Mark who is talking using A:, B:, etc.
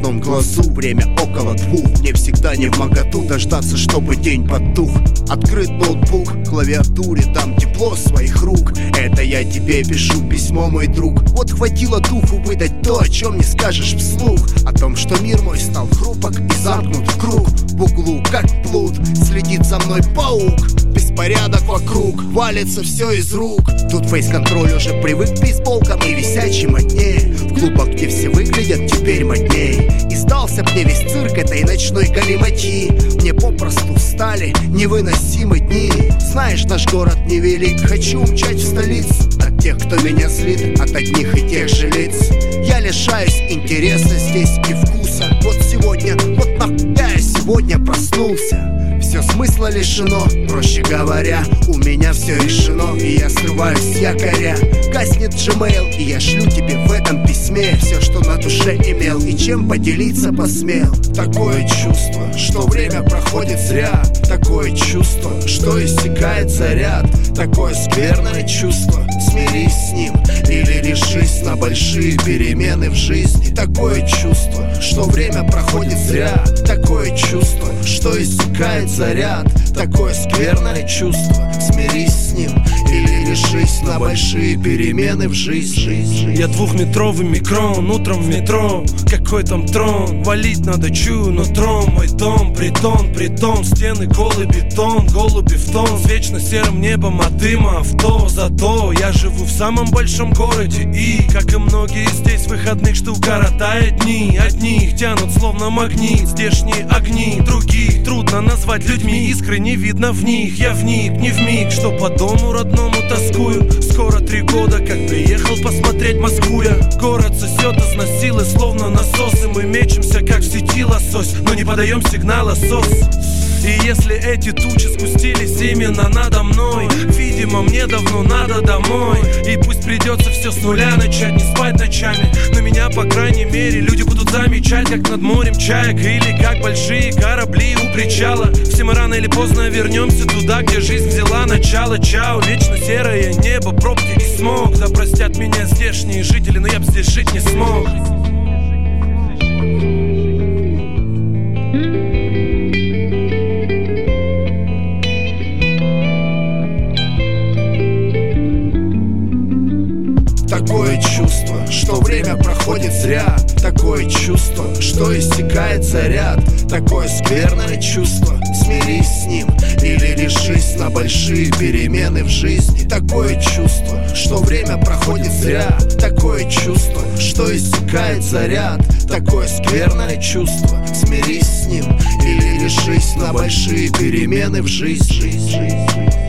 A: одном глазу. Время около 2, мне всегда не вмоготу дождаться, чтобы день потух. Открыт ноутбук, клавиатуре дам тепло своих рук. Это я тебе пишу письмо, мой друг. Вот хватило духу выдать то, о чем не скажешь вслух. О том, что мир мой стал хрупок и замкнут в круг. В углу, как плут, следит за мной паук. Беспорядок вокруг, валится все из рук. Тут фейс-контроль уже привык к бейсболкам и висячим одне. В клубах, где все выглядят теперь модней. И сдался мне весь цирк этой ночной галиматьи. Мне попросту стали невыносимы дни. Знаешь, наш город невелик, хочу умчать в столицу. От тех, кто меня злит, от одних и тех же лиц. Я лишаюсь интереса здесь и вкуса. Вот сегодня, вот нахуй я сегодня проснулся. Все смысла лишено, проще говоря, у меня все решено. И я срываюсь с якоря. Гаснет Gmail, и я шлю тебе в этом письме все, что на душе имел и чем поделиться посмел. Такое чувство, что время проходит зря. Такое чувство, что иссякает заряд. Такое скверное чувство, смирись с ним или решись на большие перемены в жизни. Такое чувство, что время проходит зря. Такое чувство, что иссякает заряд. Такое скверное чувство, смирись с ним или решись на большие перемены в жизни.
B: Я 2-метровый микрон, утром в метро. Какой там трон, валить надо чую нутром. Мой дом, притон, стены голый бетон. Голуби в тон, с вечно серым небом от дыма авто. Зато я живу в самом большом городе и, как и многие здесь, выходных жду коротает дни. Одних тянут словно магнит здешние огни, других трудно назвать людьми. Искры не видно в них, я вник, не вмиг, что по дому родному тоскую. Скоро 3 года, как приехал посмотреть Москву я. Город сосет из нас силы, словно насосы. Мы мечемся, как в сети лосось, но не подаем сигнала СОС. И если эти тучи спустились именно надо мной, видимо, мне давно надо домой. И пусть придется все с нуля начать, не спать ночами, но меня, по крайней мере, люди будут замечать, как над морем чаек или как большие корабли у причала. Все мы рано или поздно вернемся туда, где жизнь взяла начало. Чао, вечно серое небо, пробки и смог. Да простят меня здешние жители, но я б здесь жить не смог.
A: Такое чувство, что время проходит зря. Такое чувство, что иссякает заряд. Такое скверное чувство, смирись с ним или решись на большие перемены в жизни. Такое чувство, что время проходит зря. Такое чувство, что иссякает заряд. Такое скверное чувство, смирись с ним или решись на большие перемены в жизни.